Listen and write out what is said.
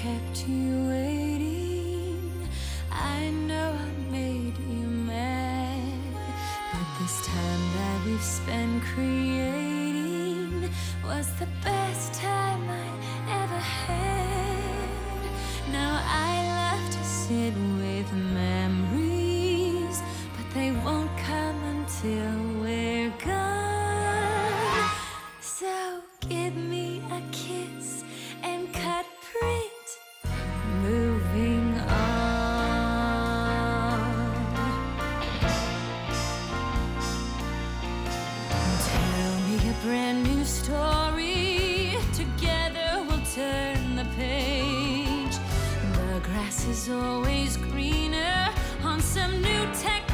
kept you waiting. I know I made you mad, but this time that we've spent creating was the best time I ever had. Now I love to sit with memories, but they won't come until we're gone. So give me a kiss and cut print, moving on. Tell me a brand new story, together we'll turn the page. The grass is always greener on some new technology.